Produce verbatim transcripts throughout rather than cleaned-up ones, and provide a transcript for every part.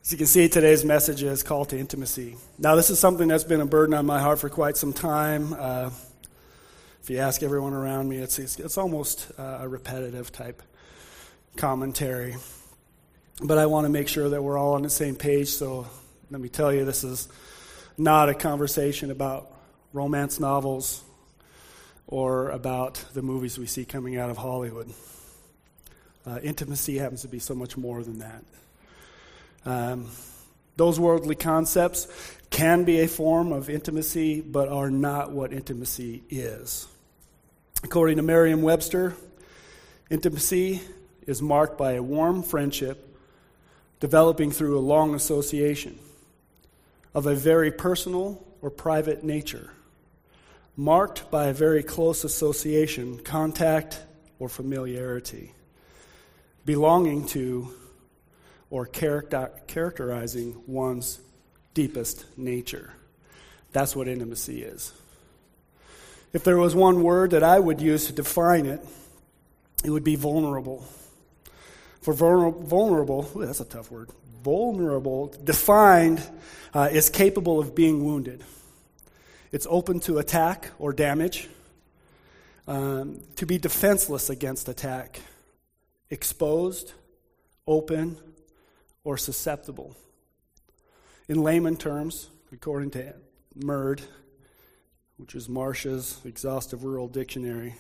As you can see, today's message is call to intimacy. Now, this is something that's been a burden on my heart for quite some time. Uh, if you ask everyone around me, it's it's, it's almost uh, a repetitive type commentary. But I want to make sure that we're all on the same page, so let me tell you, this is not a conversation about romance novels or about the movies we see coming out of Hollywood. Uh, intimacy happens to be so much more than that. Um, those worldly concepts can be a form of intimacy, but are not what intimacy is. According to Merriam-Webster, intimacy is marked by a warm friendship developing through a long association of a very personal or private nature, marked by a very close association, contact, or familiarity, belonging to or character, characterizing one's deepest nature. That's what intimacy is. If there was one word that I would use to define it, it would be vulnerable. For vulner- vulnerable, ooh, that's a tough word, vulnerable, defined, uh, is capable of being wounded. It's open to attack or damage, um, to be defenseless against attack, exposed, open, or susceptible. In layman terms, according to M E R D, which is Marsh's Exhaustive Rural Dictionary,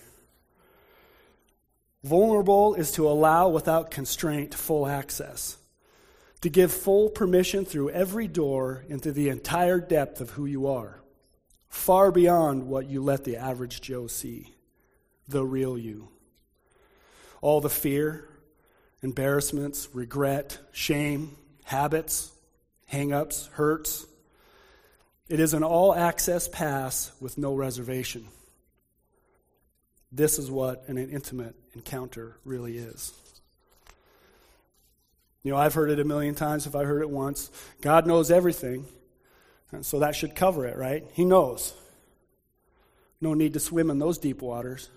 vulnerable is to allow without constraint full access, to give full permission through every door into the entire depth of who you are, far beyond what you let the average Joe see, the real you. All the fear, embarrassments, regret, shame, habits, hang-ups, hurts. It is an all-access pass with no reservation. This is what an intimate encounter really is. You know, I've heard it a million times if I heard it once. God knows everything, and so that should cover it, right? He knows. No need to swim in those deep waters.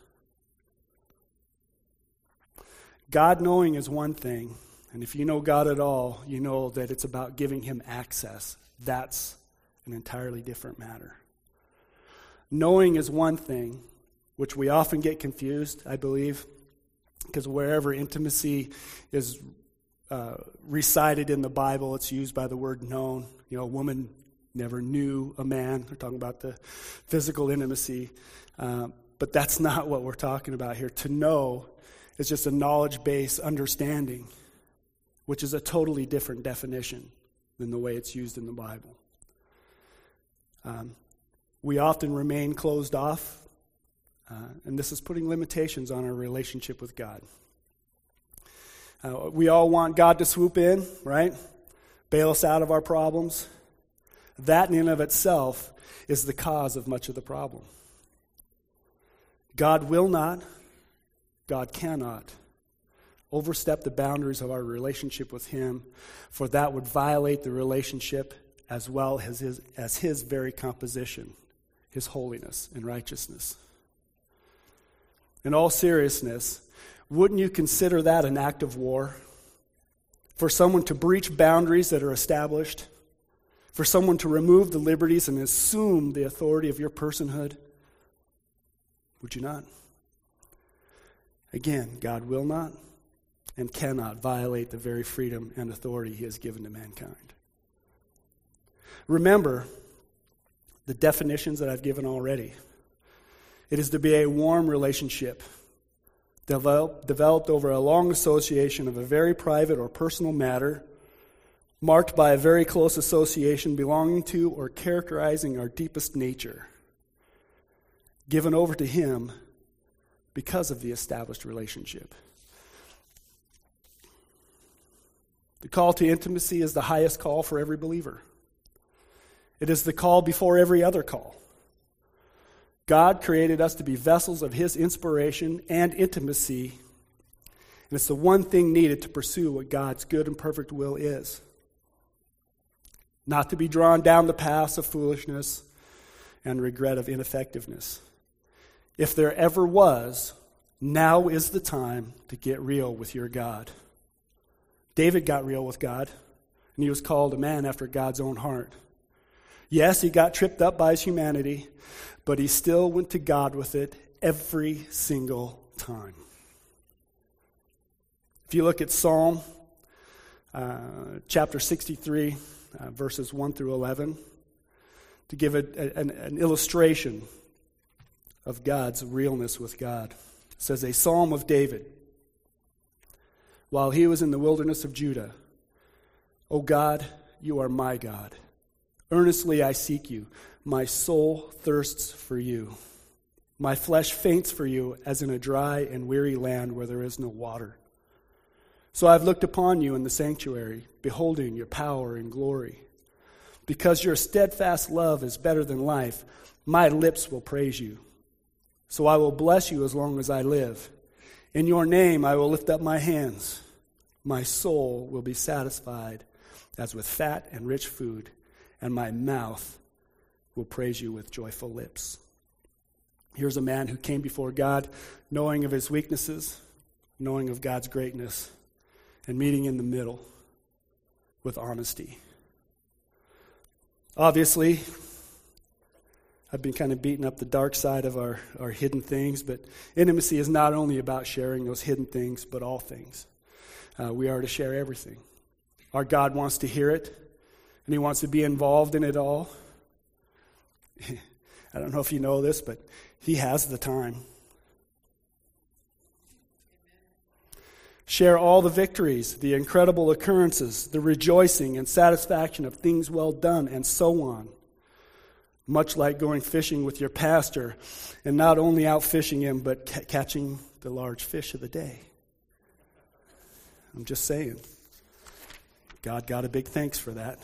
God knowing is one thing, and if you know God at all, you know that it's about giving him access. That's an entirely different matter. Knowing is one thing, which we often get confused, I believe, because wherever intimacy is uh, recited in the Bible, it's used by the word known. You know, a woman never knew a man. They're talking about the physical intimacy, uh, but that's not what we're talking about here. To know is just a knowledge-based understanding, which is a totally different definition than the way it's used in the Bible. Um, we often remain closed off, uh, and this is putting limitations on our relationship with God. Uh, we all want God to swoop in, right? Bail us out of our problems. That in and of itself is the cause of much of the problem. God will not, God cannot overstep the boundaries of our relationship with him, for that would violate the relationship as well as his, as his very composition, his holiness and righteousness. In all seriousness, wouldn't you consider that an act of war? For someone to breach boundaries that are established, for someone to remove the liberties and assume the authority of your personhood? Would you not? Again, God will not and cannot violate the very freedom and authority he has given to mankind. Remember the definitions that I've given already. It is to be a warm relationship develop, developed over a long association of a very private or personal matter, marked by a very close association belonging to or characterizing our deepest nature, given over to him because of the established relationship. The call to intimacy is the highest call for every believer. It is the call before every other call. God created us to be vessels of his inspiration and intimacy, and it's the one thing needed to pursue what God's good and perfect will is. Not to be drawn down the paths of foolishness and regret of ineffectiveness. If there ever was, now is the time to get real with your God. David got real with God. and he was called a man after God's own heart. Yes, he got tripped up by his humanity, but he still went to God with it every single time. If you look at Psalm uh, chapter sixty-three, uh, verses one through eleven, to give a, a, an, an illustration of God's realness with God. It says, a psalm of David. While he was in the wilderness of Judah, O God, you are my God. Earnestly I seek you. My soul thirsts for you. My flesh faints for you as in a dry and weary land where there is no water. So I've looked upon you in the sanctuary, beholding your power and glory. Because your steadfast love is better than life, my lips will praise you. So I will bless you as long as I live. In your name I will lift up my hands. My soul will be satisfied as with fat and rich food, and my mouth will praise you with joyful lips. Here's a man who came before God knowing of his weaknesses, knowing of God's greatness, and meeting in the middle with honesty. Obviously, I've been kind of beating up the dark side of our, our hidden things, but intimacy is not only about sharing those hidden things, but all things. Uh, we are to share everything. Our God wants to hear it, and he wants to be involved in it all. I don't know if you know this, but he has the time. Share all the victories, the incredible occurrences, the rejoicing and satisfaction of things well done, and so on. Much like going fishing with your pastor, and not only out fishing him, but ca- catching the large fish of the day. I'm just saying. God got a big thanks for that.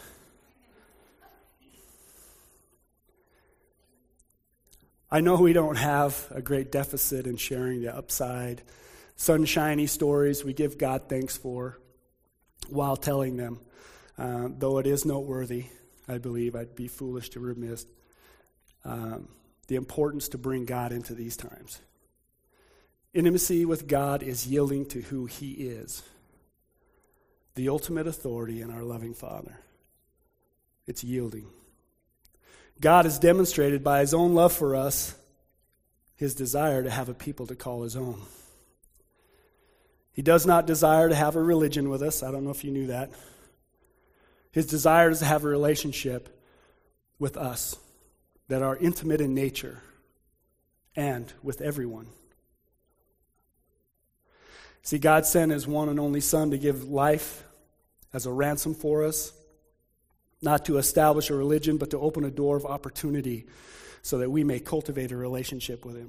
I know we don't have a great deficit in sharing the upside, sunshiny stories we give God thanks for while telling them. Uh, though it is noteworthy, I believe I'd be foolish to remiss um, the importance to bring God into these times. Intimacy with God is yielding to who he is, the ultimate authority in our loving Father. It's yielding. God has demonstrated by his own love for us his desire to have a people to call his own. He does not desire to have a religion with us. I don't know if you knew that. His desire is to have a relationship with us that are intimate in nature and with everyone. See, God sent his one and only Son to give life as a ransom for us, not to establish a religion, but to open a door of opportunity so that we may cultivate a relationship with him.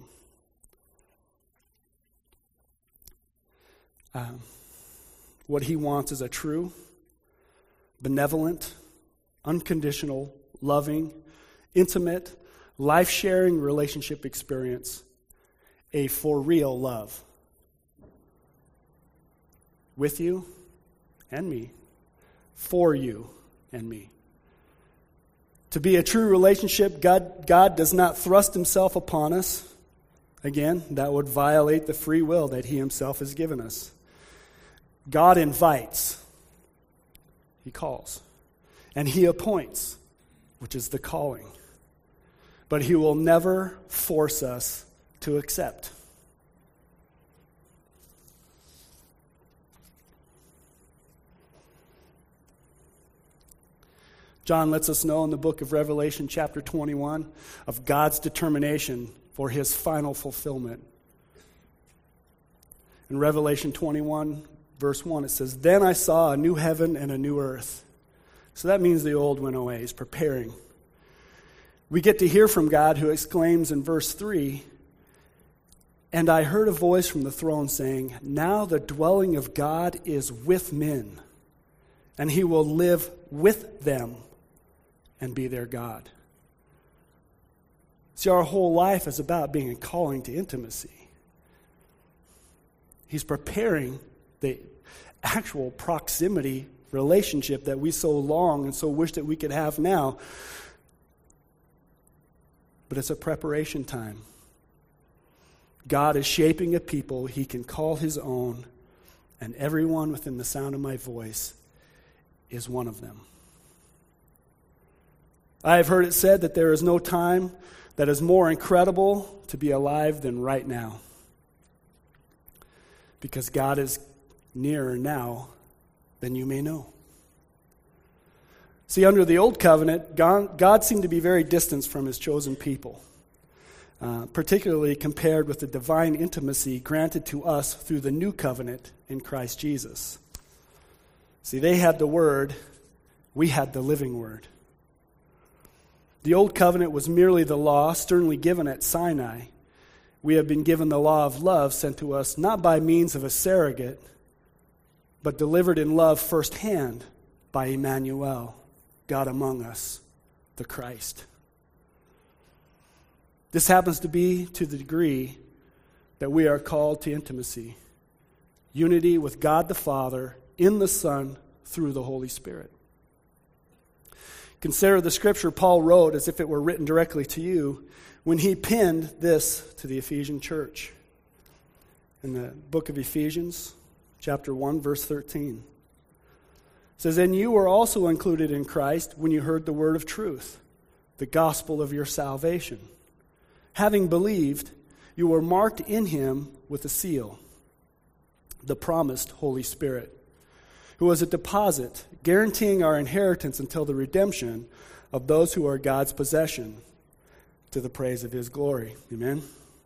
Um, what he wants is a true, benevolent, unconditional, loving, intimate, life-sharing relationship experience, a for real love with you and me, for you and me. To be a true relationship, God, God does not thrust himself upon us. Again, that would violate the free will that he himself has given us. God invites, he calls, and he appoints, which is the calling. But he will never force us to accept. John lets us know in the book of Revelation, chapter twenty-one, of God's determination for his final fulfillment. In Revelation twenty-one, verse one, it says, "Then I saw a new heaven and a new earth." So that means the old went away. He's preparing. We get to hear from God, who exclaims in verse three, "And I heard a voice from the throne saying, 'Now the dwelling of God is with men, and he will live with them and be their God.'" See, our whole life is about being a calling to intimacy. He's preparing the actual proximity relationship that we so long and so wish that we could have now. But it's a preparation time. God is shaping a people he can call his own, and everyone within the sound of my voice is one of them. I have heard it said that there is no time that is more incredible to be alive than right now. Because God is nearer now than you may know. See, under the old covenant, God, God seemed to be very distant from his chosen people, uh, particularly compared with the divine intimacy granted to us through the new covenant in Christ Jesus. See, they had the Word, we had the living Word. The old covenant was merely the law sternly given at Sinai. We have been given the law of love sent to us not by means of a surrogate, but delivered in love firsthand by Emmanuel, God among us, the Christ. This happens to be to the degree that we are called to intimacy, unity with God the Father in the Son through the Holy Spirit. Consider the scripture Paul wrote as if it were written directly to you when he penned this to the Ephesian church. In the book of Ephesians, chapter one, verse thirteen. It says, "And you were also included in Christ when you heard the word of truth, the gospel of your salvation. Having believed, you were marked in him with a seal, the promised Holy Spirit, who was a deposit guaranteeing our inheritance until the redemption of those who are God's possession, to the praise of his glory." Amen?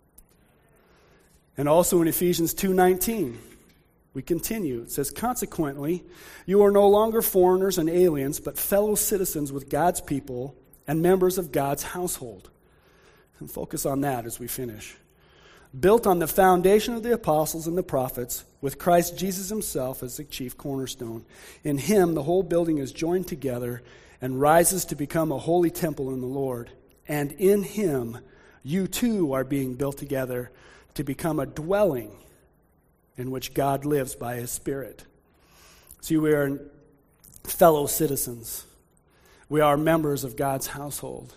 And also in Ephesians two nineteen, we continue. It says, "Consequently, you are no longer foreigners and aliens, but fellow citizens with God's people and members of God's household." And focus on that as we finish. "Built on the foundation of the apostles and the prophets, with Christ Jesus himself as the chief cornerstone. In him the whole building is joined together and rises to become a holy temple in the Lord. And in him you too are being built together to become a dwelling in which God lives by his Spirit." See, we are fellow citizens. We are members of God's household.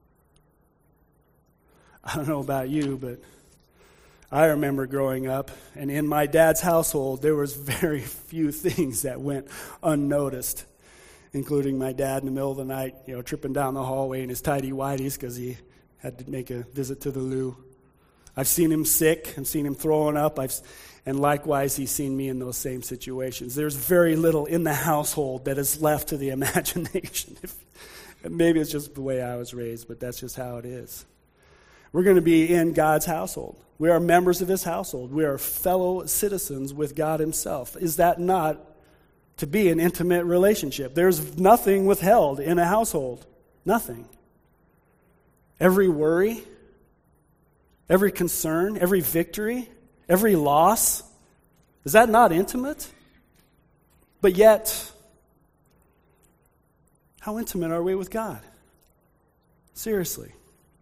I don't know about you, but I remember growing up, and in my dad's household, there was very few things that went unnoticed, including my dad in the middle of the night, you know, tripping down the hallway in his tighty-whities because he had to make a visit to the loo. I've seen him sick. I've seen him throwing up. I've, and likewise, he's seen me in those same situations. There's very little in the household that is left to the imagination. If, maybe it's just the way I was raised, but that's just how it is. We're going to be in God's household. We are members of his household. We are fellow citizens with God himself. Is that not to be an intimate relationship? There's nothing withheld in a household. Nothing. Every worry, every concern, every victory, every loss, is that not intimate? But yet, how intimate are we with God? Seriously.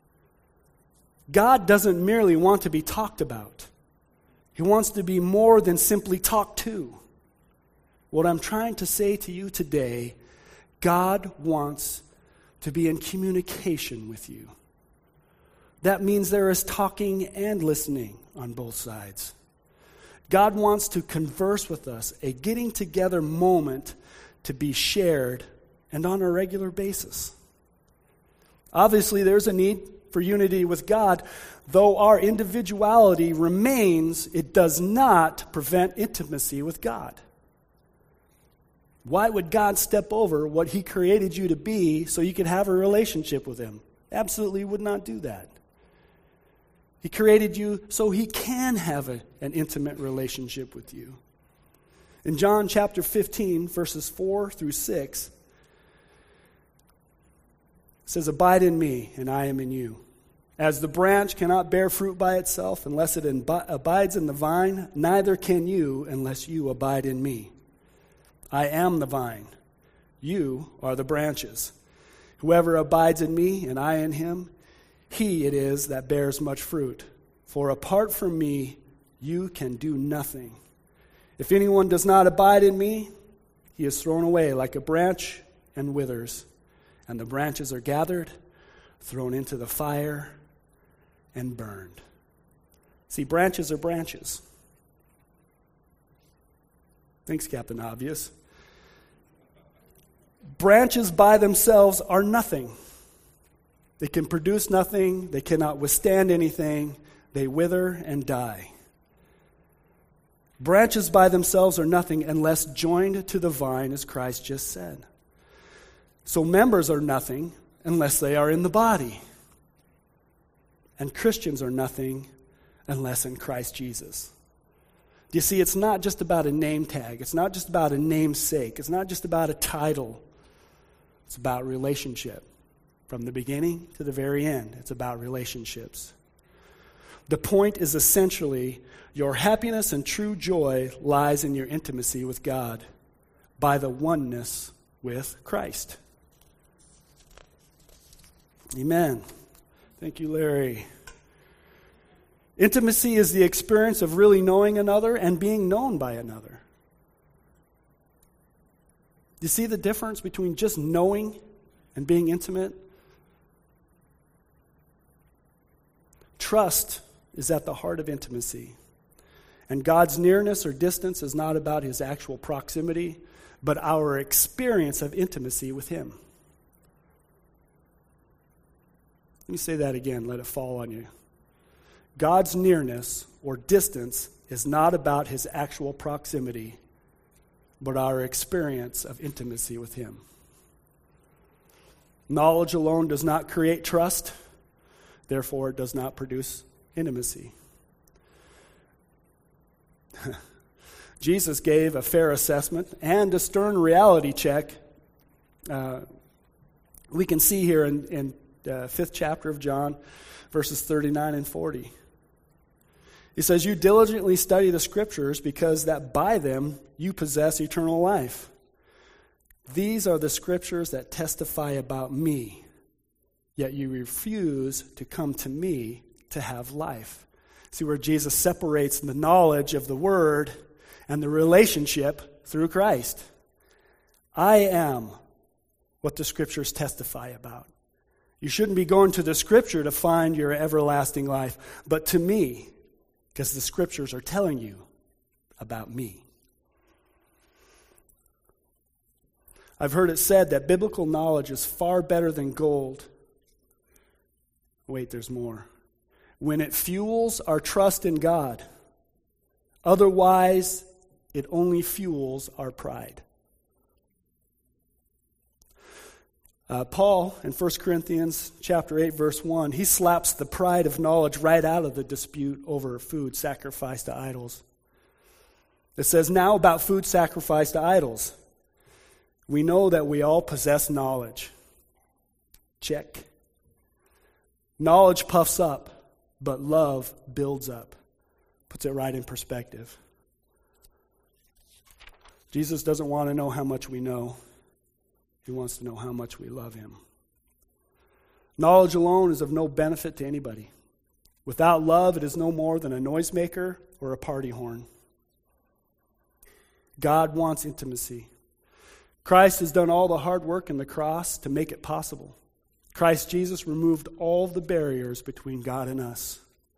God doesn't merely want to be talked about. He wants to be more than simply talked to. What I'm trying to say to you today, God wants to be in communication with you. That means there is talking and listening on both sides. God wants to converse with us, a getting together moment to be shared and on a regular basis. Obviously, there's a need for unity with God. Though our individuality remains, it does not prevent intimacy with God. Why would God step over what he created you to be so you could have a relationship with him? Absolutely would not do that. He created you so he can have a, an intimate relationship with you. In John chapter fifteen, verses four through six, it says, "Abide in me, and I am in you. As the branch cannot bear fruit by itself unless it imbi- abides in the vine, neither can you unless you abide in me. I am the vine. You are the branches. Whoever abides in me, and I in him, he it is that bears much fruit. For apart from me, you can do nothing. If anyone does not abide in me, he is thrown away like a branch and withers. And the branches are gathered, thrown into the fire, and burned." See, branches are branches. Thanks, Captain Obvious. Branches by themselves are nothing. They can produce nothing. They cannot withstand anything. They wither and die. Branches by themselves are nothing unless joined to the vine, as Christ just said. So members are nothing unless they are in the body. And Christians are nothing unless in Christ Jesus. You see, it's not just about a name tag. It's not just about a namesake. It's not just about a title. It's about relationship. From the beginning to the very end, it's about relationships. The point is essentially, your happiness and true joy lies in your intimacy with God by the oneness with Christ. Amen. Thank you, Larry. Intimacy is the experience of really knowing another and being known by another. Do you see the difference between just knowing and being intimate? Trust is at the heart of intimacy. And God's nearness or distance is not about his actual proximity, but our experience of intimacy with him. Let me say that again, let it fall on you. God's nearness or distance is not about his actual proximity, but our experience of intimacy with him. Knowledge alone does not create trust, therefore it does not produce intimacy. Jesus gave a fair assessment and a stern reality check. Uh, we can see here in, in the fifth chapter of John, verses thirty-nine and forty. He says, "You diligently study the Scriptures because that by them you possess eternal life. These are the Scriptures that testify about me, yet you refuse to come to me to have life." See where Jesus separates the knowledge of the Word and the relationship through Christ. I am what the Scriptures testify about. You shouldn't be going to the Scripture to find your everlasting life, but to me, because the Scriptures are telling you about me. I've heard it said that biblical knowledge is far better than gold. Wait, there's more. When it fuels our trust in God. Otherwise, it only fuels our pride. Uh, Paul, in First Corinthians chapter eight, verse one, he slaps the pride of knowledge right out of the dispute over food sacrificed to idols. It says, "Now about food sacrificed to idols. We know that we all possess knowledge." Check. Knowledge puffs up, but love builds up. Puts it right in perspective. Jesus doesn't want to know how much we know. He wants to know how much we love him. Knowledge alone is of no benefit to anybody. Without love, it is no more than a noisemaker or a party horn. God wants intimacy. Christ has done all the hard work in the cross to make it possible. Christ Jesus removed all the barriers between God and us.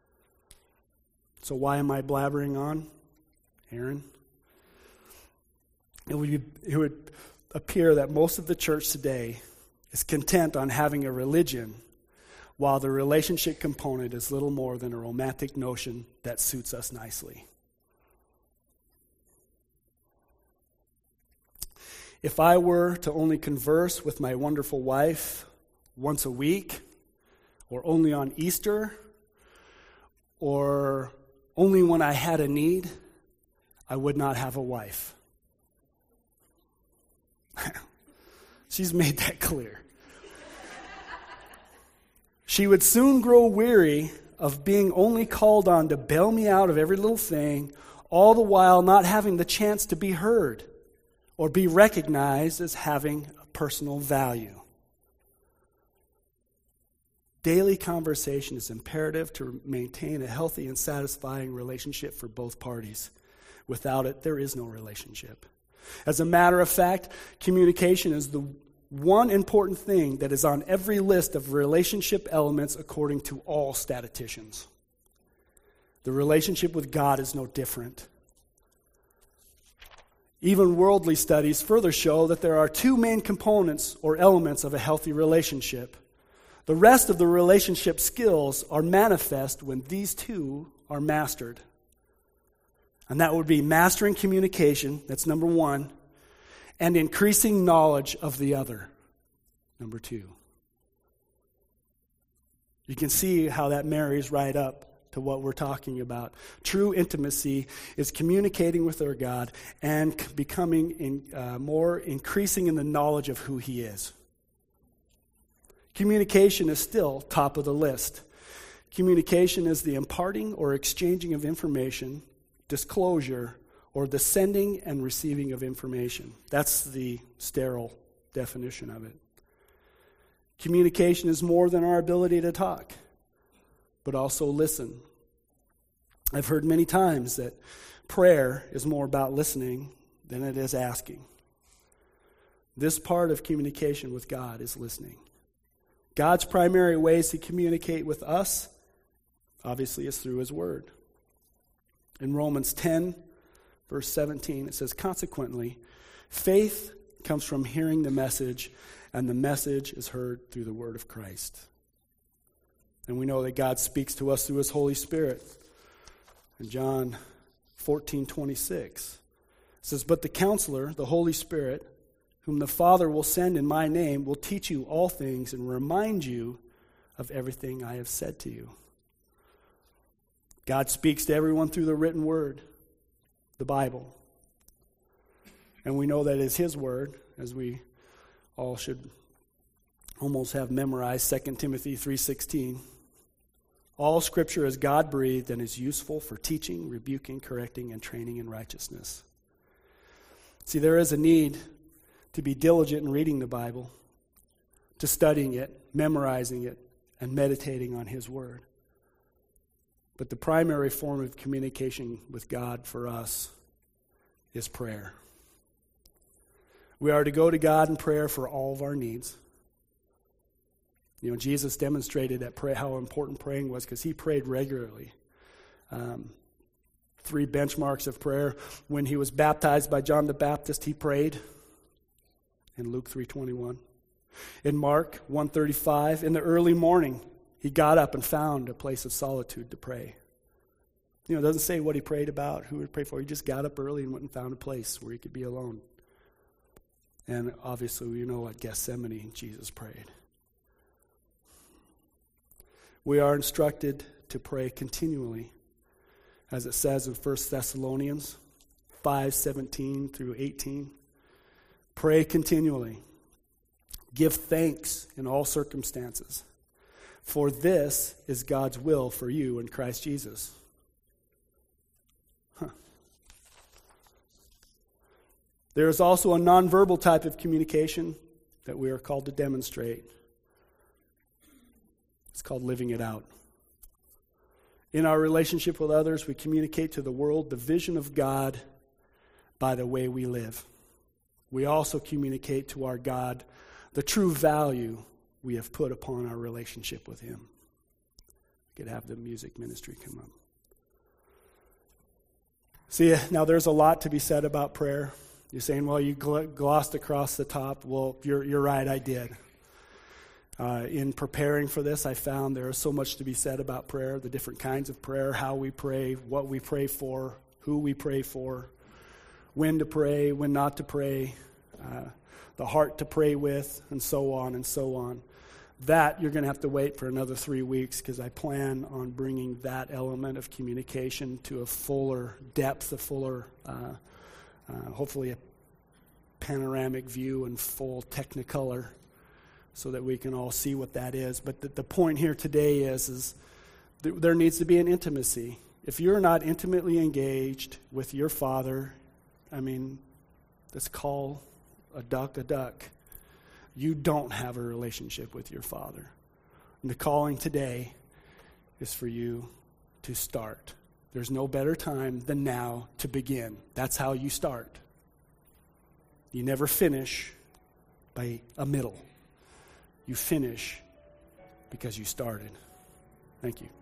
So why am I blabbering on, Aaron? It would, be, it would appear that most of the church today is content on having a religion, while the relationship component is little more than a romantic notion that suits us nicely. If I were to only converse with my wonderful wife once a week, or only on Easter, or only when I had a need, I would not have a wife. She's made that clear. She would soon grow weary of being only called on to bail me out of every little thing, all the while not having the chance to be heard or be recognized as having a personal value. Daily conversation is imperative to maintain a healthy and satisfying relationship for both parties. Without it, there is no relationship. As a matter of fact, communication is the one important thing that is on every list of relationship elements according to all statisticians. The relationship with God is no different. Even worldly studies further show that there are two main components or elements of a healthy relationship. The rest of the relationship skills are manifest when these two are mastered. And that would be mastering communication, that's number one, and increasing knowledge of the other, number two. You can see how that marries right up to what we're talking about. True intimacy is communicating with our God and becoming in, uh, more increasing in the knowledge of who He is. Communication is still top of the list. Communication is the imparting or exchanging of information, disclosure, or the sending and receiving of information. That's the sterile definition of it. Communication is more than our ability to talk, but also listen. I've heard many times that prayer is more about listening than it is asking. This part of communication with God is listening. God's primary ways to communicate with us, obviously, is through His Word. In Romans ten, verse seventeen, it says, "Consequently, faith comes from hearing the message, and the message is heard through the word of Christ." And we know that God speaks to us through His Holy Spirit. In John fourteen twenty-six, it says, "But the Counselor, the Holy Spirit, whom the Father will send in my name, will teach you all things and remind you of everything I have said to you." God speaks to everyone through the written word, the Bible. And we know that it's His word, as we all should almost have memorized Second Timothy three sixteen. "All Scripture is God-breathed and is useful for teaching, rebuking, correcting, and training in righteousness." See, there is a need to be diligent in reading the Bible, to studying it, memorizing it, and meditating on His Word. But the primary form of communication with God for us is prayer. We are to go to God in prayer for all of our needs. You know, Jesus demonstrated that pray, how important praying was because He prayed regularly. Um, three benchmarks of prayer. When He was baptized by John the Baptist, He prayed in Luke three twenty-one. In Mark one thirty-five, in the early morning, He got up and found a place of solitude to pray. You know, it doesn't say what He prayed about, who He prayed for. He just got up early and went and found a place where He could be alone. And obviously, we know at Gethsemane, Jesus prayed. We are instructed to pray continually, as it says in First Thessalonians five seventeen through eighteen. Pray continually. Give thanks in all circumstances, for this is God's will for you in Christ Jesus. Huh. There is also a nonverbal type of communication that we are called to demonstrate. It's called living it out. In our relationship with others, we communicate to the world the vision of God by the way we live. We also communicate to our God the true value we have put upon our relationship with Him. We could have the music ministry come up. See, now there's a lot to be said about prayer. You're saying, well, you glossed across the top. Well, you're, you're right, I did. Uh, in preparing for this, I found there is so much to be said about prayer, the different kinds of prayer, how we pray, what we pray for, who we pray for, when to pray, when not to pray, uh, the heart to pray with, and so on and so on. That you're going to have to wait for another three weeks because I plan on bringing that element of communication to a fuller depth, a fuller, uh, uh, hopefully a panoramic view and full technicolor, so that we can all see what that is. But the, the point here today is, is th- there needs to be an intimacy. If you're not intimately engaged with your Father, I mean, let's call a duck a duck. You don't have a relationship with your Father. And the calling today is for you to start. There's no better time than now to begin. That's how you start. You never finish by a middle. You finish because you started. Thank you.